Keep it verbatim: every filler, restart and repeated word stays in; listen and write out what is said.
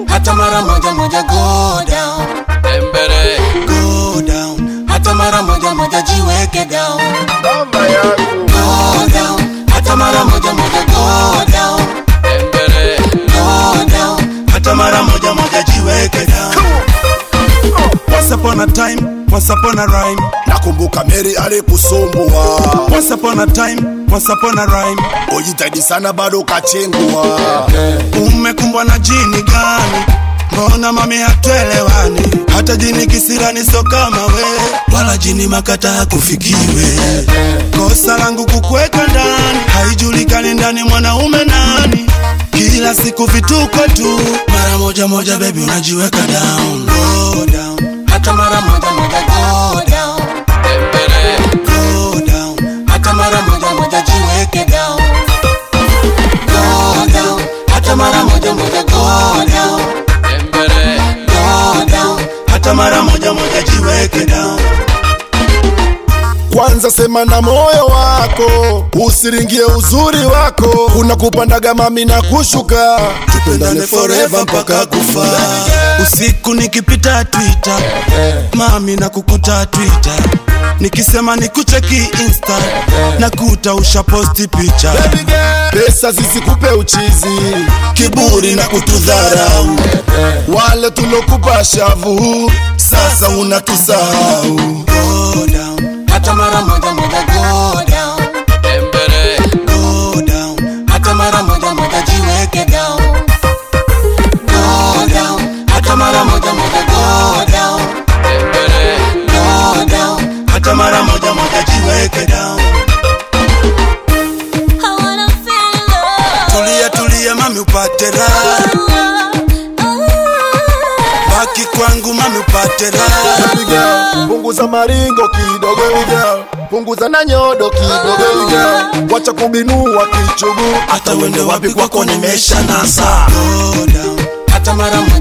hata mara moja moja go down. Embere Go down, hata mara moja moja jiweke down. Mama yangu Go down, hata mara moja moja go down. Embere Go down, hata mara moja moja jiweke down. Once upon a time, once upon a rhyme. nakumbuka Mary alikusumbua. Once upon a time, once upon a rhyme. Ujitahidi sana bado kachengua. Umekumbwa na jini gani? Mbona mami hatuelewani? Hata jini kisirani so kama we, wala jini makata hakufikiwe. Kosa langu kukuweka ndani, haijulikani ndani mwanaume nani. Kila siku vituko tu, mara moja moja baby unajiweka down. Go down, Hata mara moja moja go down. Embere go down, Hata mara moja moja jiweke down. Go down, hata mara moja moja go down. Embere Go down, hata mara moja moja jiweke down. Kwanza sema na moyo wako, usiringie uzuri wako. Unakupandaga mami na kushuka, Tupendane forever mpaka kufa. Usiku nikipita Twitter, mami na kukuta Twitter. Nikisema nikucheki Insta, nakuta usha posti picha. pesa zisikupe uchizi, Kiburi na kutudharau, wale tulokupa shavu sasa unatusahau. go down, hata mara moja moja go down. Embere go down, Hata mara moja moja jiweke down. Go down, hata mara moja moja go down. Embere Go down, hata mara moja moja jiweke down. I wanna feel love. Tulia tulia mami upate raha, baki kwangu mami upate raha. Baby girl, punguza maringo kidogo girl, punguza na nyodo kidogo girl, wacha kubinua kichugu. Hata wende wapi kwako nimesha nasa. Go down, hata mara moja